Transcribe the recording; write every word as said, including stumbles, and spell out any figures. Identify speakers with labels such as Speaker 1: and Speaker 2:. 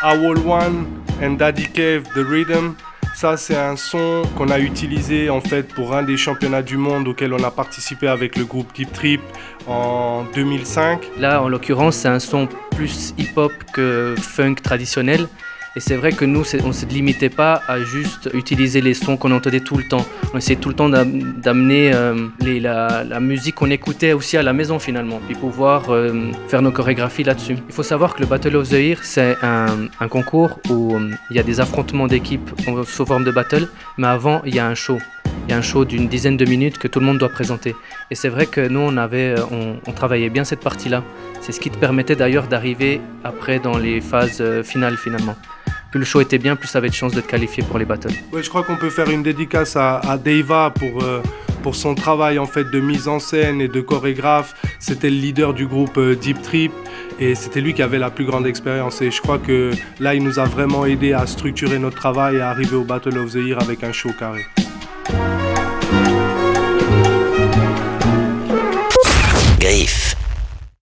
Speaker 1: Owl One and Daddy Cave, The Rhythm. Ça, c'est un son qu'on a utilisé en fait pour un des championnats du monde auquel on a participé avec le groupe Deep Trip en deux mille cinq.
Speaker 2: Là, en l'occurrence, c'est un son plus hip-hop que funk traditionnel. Et c'est vrai que nous, on ne se limitait pas à juste utiliser les sons qu'on entendait tout le temps. On essayait tout le temps d'amener euh, les, la, la musique qu'on écoutait aussi à la maison finalement, puis pouvoir euh, faire nos chorégraphies là-dessus. Il faut savoir que le Battle of the Year, c'est un, un concours où euh, il y a des affrontements d'équipes sous forme de battle, mais avant, il y a un show. Il y a un show d'une dizaine de minutes que tout le monde doit présenter. Et c'est vrai que nous, on, avait, on, on travaillait bien cette partie-là. C'est ce qui te permettait d'ailleurs d'arriver après dans les phases euh, finales finalement. Plus le show était bien, plus ça avait de chances de te qualifier pour les battles.
Speaker 1: Ouais, je crois qu'on peut faire une dédicace à, à Deva pour, euh, pour son travail en fait, de mise en scène et de chorégraphe. C'était le leader du groupe euh, Deep Trip et c'était lui qui avait la plus grande expérience. Et je crois que là, il nous a vraiment aidé à structurer notre travail et à arriver au Battle of the Year avec un show carré.